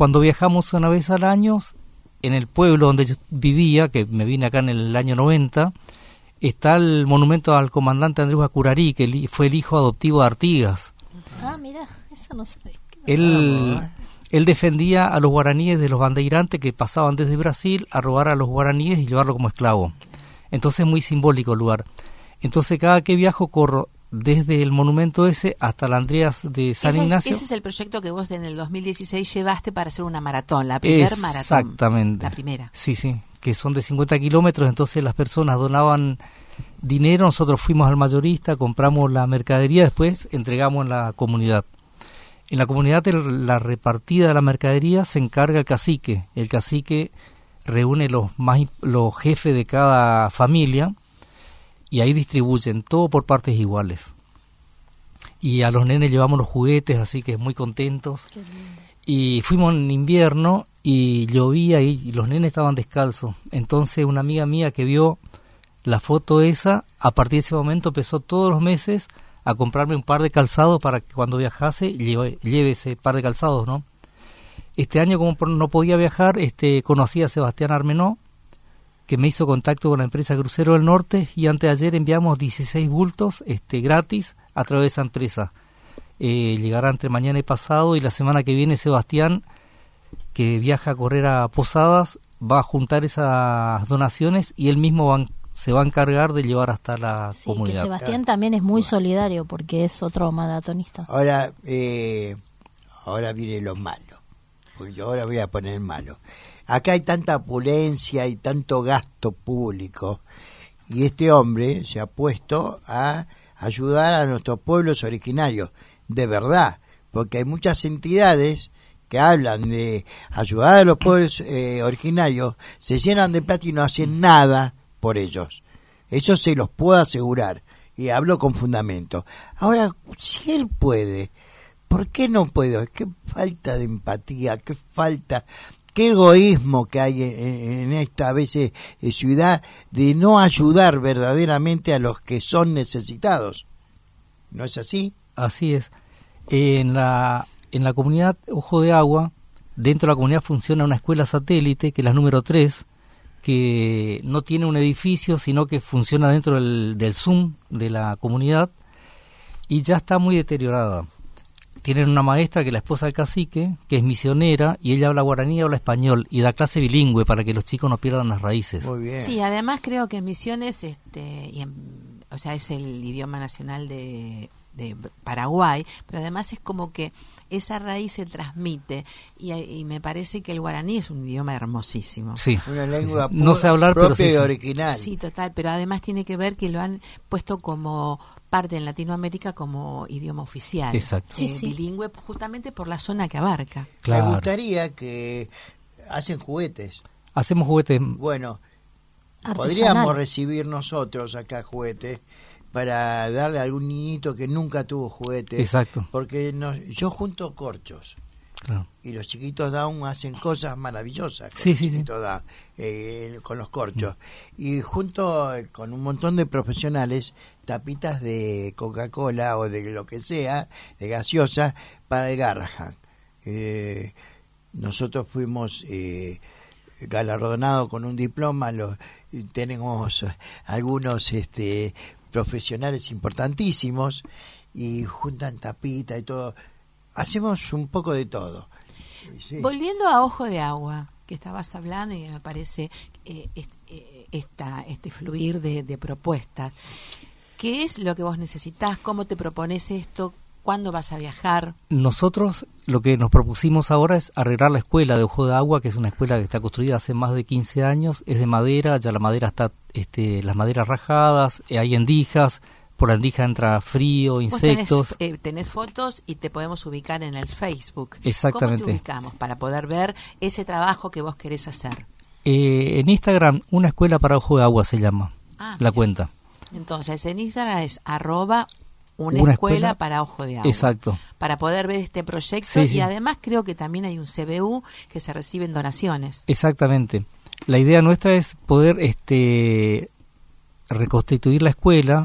cuando viajamos una vez al año, en el pueblo donde yo vivía, que me vine acá en el año noventa, está el monumento al comandante Andrés Guacurarí, que li- fue el hijo adoptivo de Artigas. Ah, mira, eso no sabía. Él, él defendía a los guaraníes de los bandeirantes que pasaban desde Brasil a robar a los guaraníes y llevarlo como esclavo. Entonces es muy simbólico el lugar. Entonces cada que viajo corro desde el monumento ese hasta la Andreas de San ese Ignacio. Es, ese es el proyecto que vos en el dos mil dieciséis llevaste para hacer una maratón, la primera maratón. Exactamente. La primera. Sí, sí, que son de cincuenta kilómetros, entonces las personas donaban dinero, nosotros fuimos al mayorista, compramos la mercadería, después entregamos en la comunidad. En la comunidad de la repartida de la mercadería se encarga el cacique. El cacique reúne los más los jefes de cada familia y ahí distribuyen todo por partes iguales. Y a los nenes llevamos los juguetes, así que muy contentos. Y fuimos en invierno y llovía y los nenes estaban descalzos. Entonces una amiga mía que vio la foto esa, a partir de ese momento empezó todos los meses a comprarme un par de calzados para que cuando viajase lleve, lleve ese par de calzados, ¿no? Este año, como no podía viajar, este conocí a Sebastián Armenó, que me hizo contacto con la empresa Crucero del Norte, y antes de ayer enviamos dieciséis bultos este gratis a través de esa empresa. Eh, llegará entre mañana y pasado, y la semana que viene Sebastián, que viaja a correr a Posadas, va a juntar esas donaciones y él mismo va, se va a encargar de llevar hasta la Sí, comunidad. que Sebastián también es muy solidario porque es otro maratonista. Ahora, eh, ahora viene lo malo, porque yo ahora voy a poner malo. Acá hay tanta opulencia y tanto gasto público, y este hombre se ha puesto a ayudar a nuestros pueblos originarios, de verdad, porque hay muchas entidades que hablan de ayudar a los pueblos eh, originarios, se llenan de plata y no hacen nada por ellos. Eso se los puedo asegurar, y hablo con fundamento. Ahora, si él puede, ¿por qué no puedo? Qué falta de empatía, qué falta, qué egoísmo que hay en, en esta a veces eh, ciudad de no ayudar verdaderamente a los que son necesitados. ¿No es así? Así es. En la en la comunidad Ojo de Agua, dentro de la comunidad funciona una escuela satélite, que es la número tres, que no tiene un edificio, sino que funciona dentro del, del Zoom de la comunidad, y ya está muy deteriorada. Tienen una maestra que es la esposa del cacique, que es misionera, y ella habla guaraní, habla español, y da clase bilingüe para que los chicos no pierdan las raíces. Muy bien. Sí, además creo que en Misiones, este, y en, o sea, es el idioma nacional de, de Paraguay, pero además es como que esa raíz se transmite, y, y me parece que el guaraní es un idioma hermosísimo. Sí, Una lengua sí, sí. No sé hablar, propia pero sí, y sí. original. Sí, total, pero además tiene que ver que lo han puesto como parte en Latinoamérica como idioma oficial. Exacto. Sí, Eh, sí. bilingüe justamente por la zona que abarca. Claro. Me gustaría que hacen juguetes. Hacemos juguetes. Bueno, Artesanal. podríamos recibir nosotros acá juguetes para darle a algún niñito que nunca tuvo juguetes. Exacto. Porque nos, yo junto corchos Claro. y los chiquitos Down hacen cosas maravillosas con Sí, los sí, sí. chiquitos Down, eh, con los corchos. Y junto eh, con un montón de profesionales, tapitas de Coca-Cola o de lo que sea, de gaseosa, para el Garrahan. Eh, nosotros fuimos eh, galardonados con un diploma, los, tenemos algunos este, profesionales importantísimos y juntan tapita y todo. Hacemos un poco de todo. Sí. Volviendo a Ojo de Agua, que estabas hablando, y me parece eh, est- eh, esta, este fluir de, de propuestas. ¿Qué es lo que vos necesitás? ¿Cómo te propones esto? ¿Cuándo vas a viajar? Nosotros lo que nos propusimos ahora es arreglar la escuela de Ojo de Agua, que es una escuela que está construida hace más de quince años, es de madera, ya la madera está, este, las maderas rajadas, eh, hay endijas, por la endija entra frío, Vos insectos. tenés, eh, tenés fotos y te podemos ubicar en el Facebook. Exactamente. ¿Cómo te ubicamos para poder ver ese trabajo que vos querés hacer? Eh, en Instagram, una escuela para Ojo de Agua se llama, Ah, la mira. cuenta. Entonces, en Instagram es arroba una, Una escuela, escuela- para Ojo de Agua. Exacto. Para poder ver este proyecto, Sí, y sí. además creo que también hay un C B U que se reciben donaciones. Exactamente. La idea nuestra es poder este reconstituir la escuela,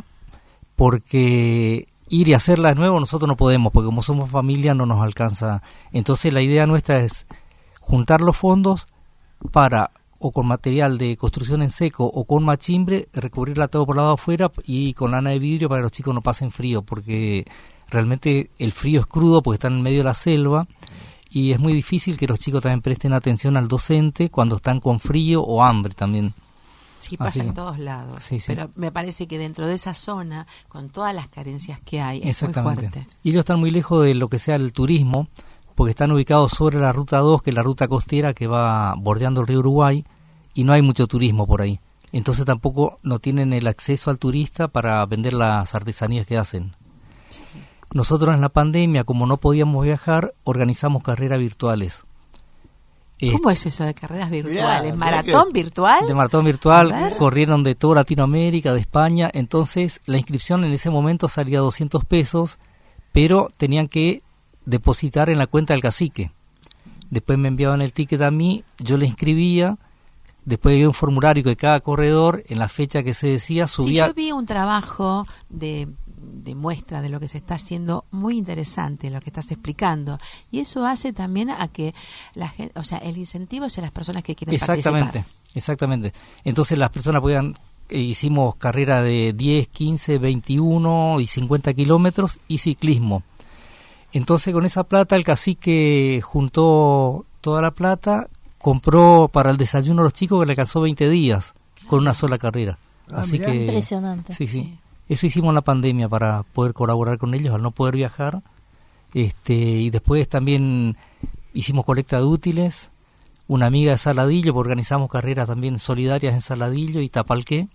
porque ir y hacerla de nuevo nosotros no podemos, porque como somos familia no nos alcanza. Entonces la idea nuestra es juntar los fondos para, o con material de construcción en seco o con machimbre, recubrirla todo por lado afuera y con lana de vidrio para que los chicos no pasen frío, porque realmente el frío es crudo porque están en medio de la selva y es muy difícil que los chicos también presten atención al docente cuando están con frío o hambre también. Sí, pasa Así en que, todos lados, sí, sí. Pero me parece que dentro de esa zona, con todas las carencias que hay, es Exactamente. muy fuerte. Y ellos están muy lejos de lo que sea el turismo, porque están ubicados sobre la ruta dos, que es la ruta costera que va bordeando el río Uruguay, y no hay mucho turismo por ahí. Entonces tampoco no tienen el acceso al turista para vender las artesanías que hacen. Sí. Nosotros en la pandemia, como no podíamos viajar, organizamos carreras virtuales. ¿Cómo eh, es eso de carreras virtuales? Mirá, ¿Maratón que... virtual? De maratón virtual, corrieron de toda Latinoamérica, de España. Entonces la inscripción en ese momento salía doscientos pesos, pero tenían que depositar en la cuenta del cacique. Después me enviaban el ticket a mí, yo le inscribía. Después había un formulario que cada corredor, en la fecha que se decía, subía... Sí, yo vi un trabajo de, de muestra de lo que se está haciendo muy interesante, lo que estás explicando. Y eso hace también a que la gente, o sea, el incentivo hacia las personas que quieren exactamente, participar. Exactamente. Entonces las personas podían... Eh, hicimos carrera de diez, quince, veintiuno y cincuenta kilómetros y ciclismo. Entonces con esa plata el cacique juntó toda la plata... compró para el desayuno a los chicos que le alcanzó veinte días con una sola carrera. Ah, Así mirá. que Impresionante. Sí, sí. Eso hicimos en la pandemia para poder colaborar con ellos al no poder viajar. Este, y después también hicimos colecta de útiles. Una amiga de Saladillo, porque organizamos carreras también solidarias en Saladillo y Tapalqué,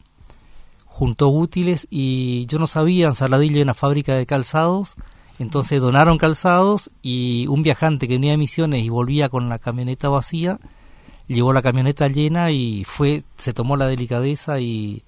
juntó útiles y yo no sabía, en Saladillo hay una fábrica de calzados. Entonces donaron calzados y un viajante que venía de Misiones y volvía con la camioneta vacía, llevó la camioneta llena y fue, se tomó la delicadeza y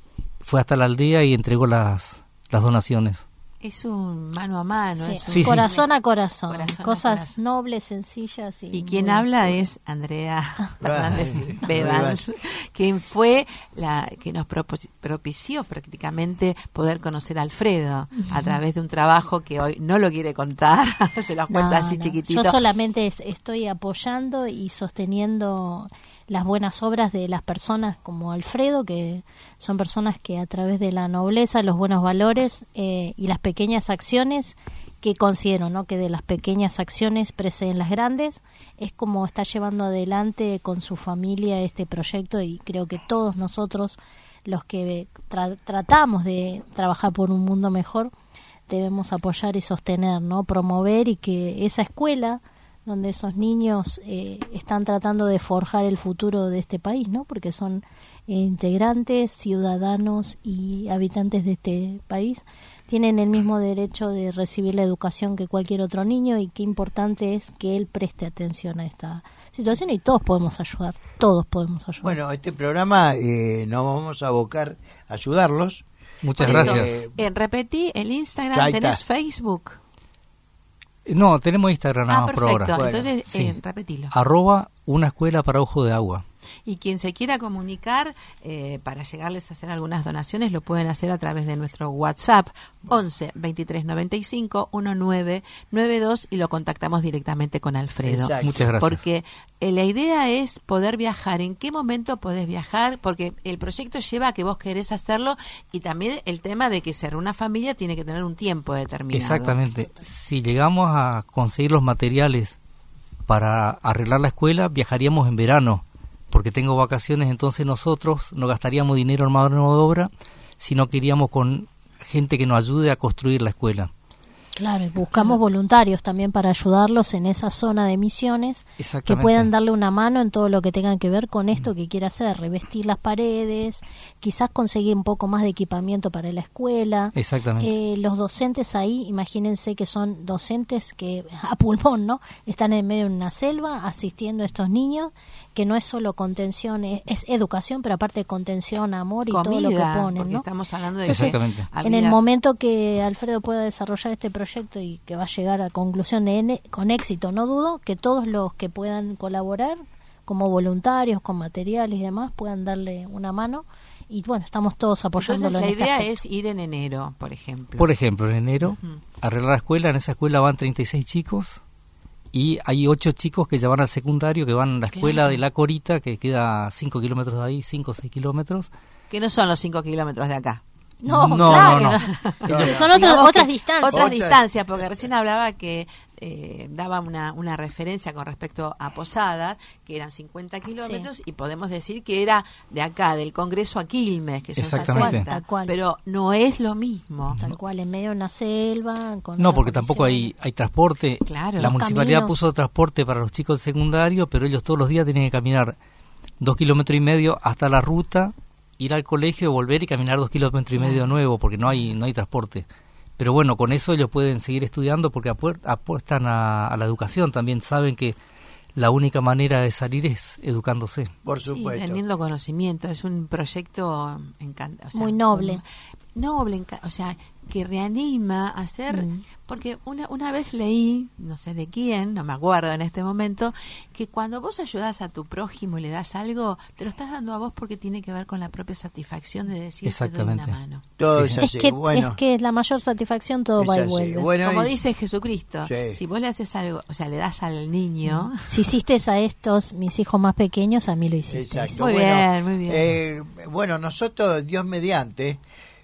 fue hasta la aldea y entregó las, las donaciones. Es un mano a mano, Sí, es un sí, corazón a corazón, corazón a cosas corazón. nobles, sencillas. Y, Y quien muy- habla es Andrea Fernández Bevans, quien fue la que nos propo- propició prácticamente poder conocer a Alfredo a través de un trabajo que hoy no lo quiere contar, se los cuenta No, así no. chiquitito. Yo solamente es- estoy apoyando y sosteniendo las buenas obras de las personas como Alfredo, que son personas que a través de la nobleza, los buenos valores eh, y las pequeñas acciones, que considero, ¿no?, que de las pequeñas acciones preceden las grandes, es como está llevando adelante con su familia este proyecto, y creo que todos nosotros, los que tra- tratamos de trabajar por un mundo mejor, debemos apoyar y sostener, ¿no?, promover, y que esa escuela donde esos niños eh, están tratando de forjar el futuro de este país, ¿no?, porque son eh, integrantes, ciudadanos y habitantes de este país, tienen el mismo derecho de recibir la educación que cualquier otro niño, y qué importante es que él preste atención a esta situación, y todos podemos ayudar, todos podemos ayudar. Bueno, este programa eh, nos vamos a abocar a ayudarlos. Muchas Por eso, gracias. eh, repetí, el Instagram, Ahí ¿tenés está. Facebook? No, tenemos Instagram nada Ah, más por perfecto, ahora. Bueno, entonces sí. eh, repetilo. Arroba una escuela para ojo de agua. Y quien se quiera comunicar eh, para llegarles a hacer algunas donaciones lo pueden hacer a través de nuestro WhatsApp once veintitrés noventa y cinco diecinueve noventa y dos y lo contactamos directamente con Alfredo. Exacto. Muchas gracias. Porque eh, la idea es poder viajar. ¿En qué momento podés viajar? Porque el proyecto lleva a que vos querés hacerlo, y también el tema de que ser una familia tiene que tener un tiempo determinado. Exactamente. Si llegamos a conseguir los materiales para arreglar la escuela, viajaríamos en verano, porque tengo vacaciones, entonces nosotros no gastaríamos dinero en mano de obra, sino que iríamos con gente que nos ayude a construir la escuela. Claro, y buscamos voluntarios también para ayudarlos en esa zona de Misiones, que Exactamente. puedan darle una mano en todo lo que tengan que ver con esto que quiera hacer, revestir las paredes, quizás conseguir un poco más de equipamiento para la escuela. Exactamente. Eh, los docentes ahí, imagínense que son docentes que a pulmón, ¿no?, están en medio de una selva asistiendo a estos niños, que no es solo contención, es, es educación, pero aparte de contención, amor y Comida, todo lo que porque ponen, ¿no? estamos hablando de Entonces, que Exactamente. En el había- momento que Alfredo pueda desarrollar este proyecto y que va a llegar a conclusión de N, con éxito, no dudo que todos los que puedan colaborar como voluntarios, con materiales y demás, puedan darle una mano, y bueno, estamos todos apoyándolo. Entonces la en este idea aspecto. es ir en enero, por ejemplo. Por ejemplo, en enero, Ujú. arreglar la escuela, en esa escuela van treinta y seis chicos, y hay ocho chicos que ya van al secundario, que van a la escuela Claro. de La Corita, que queda cinco kilómetros de ahí, cinco o seis kilómetros. Que no son los cinco kilómetros de acá. No, No, claro. no, no. Claro. Son otras, Digamos otras que- distancias. Otras Otras- distancias, porque recién hablaba que eh, daba una, una referencia con respecto a Posadas, que eran cincuenta kilómetros, y podemos decir que era de acá, del Congreso a Quilmes, que son Exactamente. sesenta, Tal cual. pero no es lo mismo. Tal cual, en medio de una selva. Con No, una porque tampoco hay, condición. hay transporte. Claro. La Los municipalidad caminos. puso transporte para los chicos del secundario, pero ellos todos los días tienen que caminar dos kilómetros y medio hasta la ruta, ir al colegio, volver y caminar dos kilómetros y medio de nuevo, porque no hay no hay transporte. Pero bueno, con eso ellos pueden seguir estudiando porque apu- apuestan a, a la educación. También saben que la única manera de salir es educándose. Por Sí, supuesto. teniendo conocimiento. Es un proyecto encantador. Muy noble. Noble, enca- o sea, que reanima a hacer, Mm. porque una, una vez leí, no sé de quién, no me acuerdo en este momento, que cuando vos ayudás a tu prójimo y le das algo, te lo estás dando a vos porque tiene que ver con la propia satisfacción de decir te doy una Exactamente. mano. Todo Sí, es sí. así. Es que, bueno, es que la mayor satisfacción todo es va y así. vuelve. Bueno, Como y- dice Jesucristo, Sí. si vos le haces algo, o sea, le das al niño, Si hiciste a estos, mis hijos más pequeños, a mí lo hiciste. Exacto. Muy Bueno, bien, muy bien. eh, bueno, nosotros, Dios mediante,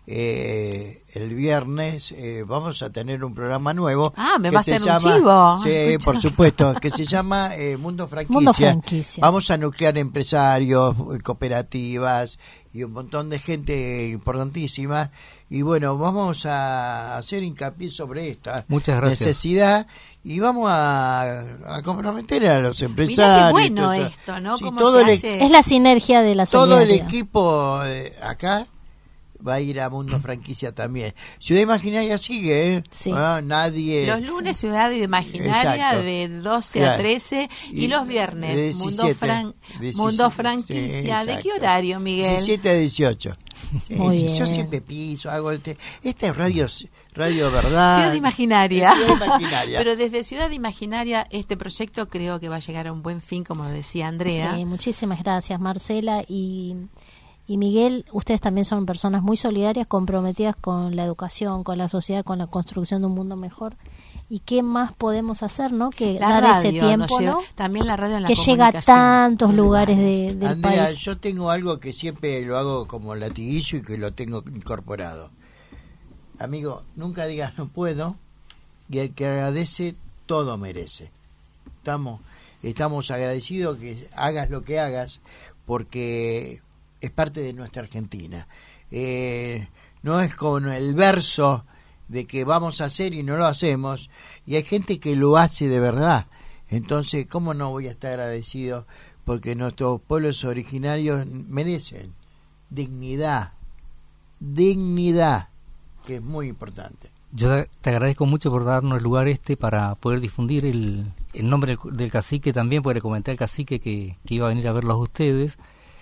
eh, el viernes eh, vamos a tener un programa nuevo. Ah, me que va a se hacer un llama- chivo. Sí, Escucha. por supuesto, que se llama eh, Mundo Franquicia. Mundo Franquicia. Vamos a nuclear empresarios, eh, cooperativas y un montón de gente importantísima. Y bueno, vamos a hacer hincapié sobre esta Muchas gracias. necesidad y vamos a, a comprometer a los empresarios. Mirá qué bueno todo eso. esto, ¿no? Sí, Cómo todo se el hace. Es la sinergia de la todo el solidaridad. equipo eh, acá va a ir a Mundo Franquicia también. Ciudad Imaginaria sigue, ¿eh? Sí. Ah, nadie... Los lunes Ciudad Imaginaria Exacto. de doce a Claro. trece y, Y los viernes de Mundo, diecisiete, Fran- diecisiete, Mundo sí, Franquicia. ¿De qué exacto. horario, Miguel? diecisiete a dieciocho. Sí, Muy sí, Yo bien. siempre piso, hago este... Esta es radio, radio verdad. Ciudad Imaginaria. Ciudad Imaginaria. Pero desde Ciudad Imaginaria este proyecto creo que va a llegar a un buen fin, como decía Andrea. Sí, muchísimas gracias, Marcela. Y, y Miguel, ustedes también son personas muy solidarias, comprometidas con la educación, con la sociedad, con la construcción de un mundo mejor. ¿Y qué más podemos hacer, no? Que La dar radio ese nos tiempo, lleva- ¿no? También la radio en la Que llega a comunicación tantos de lugares de, del Andrea, país. yo tengo algo que siempre lo hago como latiguillo y que lo tengo incorporado. Amigo, nunca digas no puedo, y el que agradece todo merece. Estamos, estamos agradecidos que hagas lo que hagas porque es parte de nuestra Argentina. Eh, no es con el verso de que vamos a hacer y no lo hacemos, y hay gente que lo hace de verdad. Entonces, ¿cómo no voy a estar agradecido? Porque nuestros pueblos originarios merecen dignidad, dignidad, que es muy importante. Yo te- te agradezco mucho por darnos el lugar este para poder difundir el, el nombre del, del cacique también, porque le comenté al cacique que, que iba a venir a verlos a ustedes.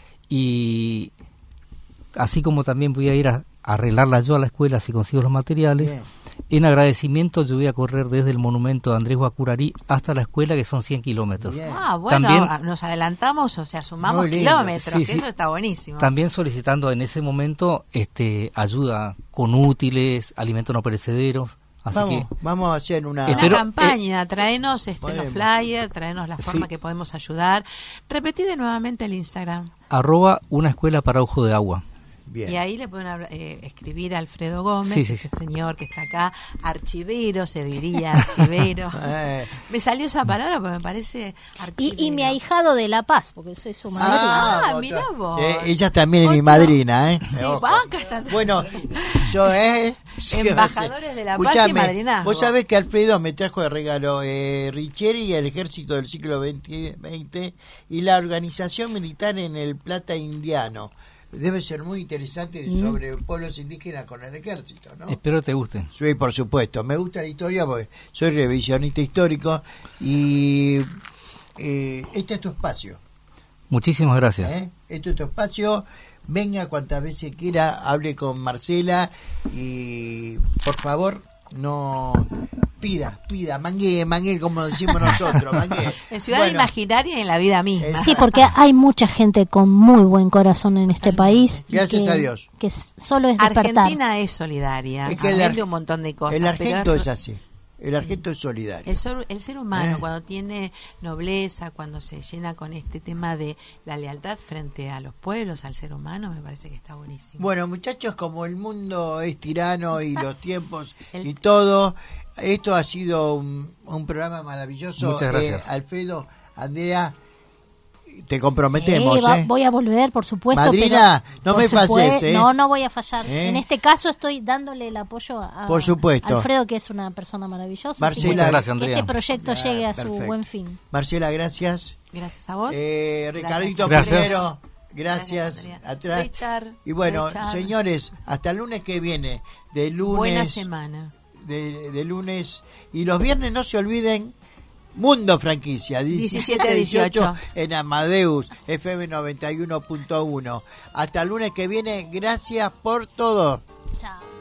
Y así como también voy a ir a, a arreglarla yo a la escuela si consigo los materiales, Bien. en agradecimiento yo voy a correr desde el monumento de Andrés Guacurarí hasta la escuela, que son cien kilómetros. Bien. Ah, bueno, También- a- nos adelantamos, o sea, sumamos Muy lindo. kilómetros, Sí, que sí. eso está buenísimo. También solicitando en ese momento este ayuda con útiles, alimentos no perecederos. Así Vamos, que vamos a hacer una... Una Espero- campaña, traenos este los Podemos. flyers, traenos la forma Sí. que podemos ayudar. Repetide nuevamente el Instagram. arroba una escuela para ojo de agua. Bien. Y ahí le pueden hablar- eh, escribir a Alfredo Gómez, Sí, sí, ese sí. señor que está acá, archivero, se diría, archivero. Eh, Me salió esa palabra porque me parece archivero. Y, y mi ahijado de La Paz, porque soy su madrina. Ah, otra- mirá vos. Eh, ella también es mi Otro- madrina, ¿eh? Sí, Ojo. banca está- Bueno, yo, ¿eh? Sí, Embajadores de la paz y escuchame, madrinazgo. Vos sabés que Alfredo me trajo de regalo eh, Richeri y el ejército del siglo veinte, veinte y la organización militar en el Plata Indiano. Debe ser muy interesante Mm. sobre pueblos indígenas con el ejército, ¿no? Espero te gusten. Sí, por supuesto. Me gusta la historia porque soy revisionista histórico y eh, este es tu espacio. Muchísimas gracias. ¿eh? Este es tu espacio. Venga cuantas veces quiera, hable con Marcela y por favor no pida, pida, mangue, mangue como decimos nosotros, mangue. En Ciudad Bueno, Imaginaria y en la vida misma. Es- Sí, porque hay mucha gente con muy buen corazón en este país. y Gracias que- a Dios. Que s- solo es despertar. Argentina es solidaria, Es que el amén ar- de un montón de cosas. el argento pero es así. El argento es solidario. El ser, el ser humano, ¿Eh? cuando tiene nobleza, cuando se llena con este tema de la lealtad frente a los pueblos, al ser humano, me parece que está buenísimo. Bueno, muchachos, como el mundo es tirano y los tiempos El- y todo, esto ha sido un, un programa maravilloso. Muchas gracias. Eh, Alfredo, Andrea, te comprometemos, Sí, va- ¿eh? voy a volver, por supuesto. Madrina, pero, no por me supue- falles, ¿eh? No, no voy a fallar. ¿Eh? En este caso estoy dándole el apoyo a, a Por supuesto. Alfredo, que es una persona maravillosa. así Marcela- que Muchas gracias, que Andrea. este proyecto Ah, llegue a su perfecto. buen fin. Marcela, gracias. Gracias a vos. Eh, Ricardito Gracias. primero, gracias. Andrea. Atrás. Richard, Y bueno, Richard. señores, hasta el lunes que viene, de lunes, Buena semana. de, de lunes y los viernes no se olviden. Mundo Franquicia, diecisiete a dieciocho en Amadeus, F M noventa y uno punto uno. Hasta el lunes que viene, gracias por todo. Chao.